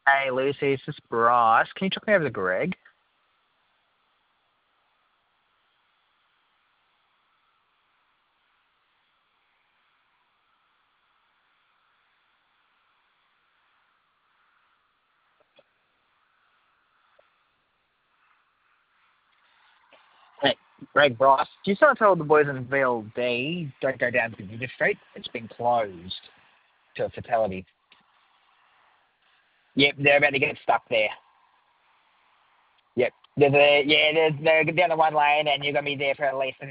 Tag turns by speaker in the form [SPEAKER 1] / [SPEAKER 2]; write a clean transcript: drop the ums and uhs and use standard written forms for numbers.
[SPEAKER 1] Hey, Lucy, this is Bryce. Can you talk me over to Greg? Hey, Greg, Bryce, do you still tell the boys in VLD don't go down to Vinegar Street? It's been closed to a fatality. Yep, they're about to get stuck there. Yep. They're down the one lane and you're going to be there for at least an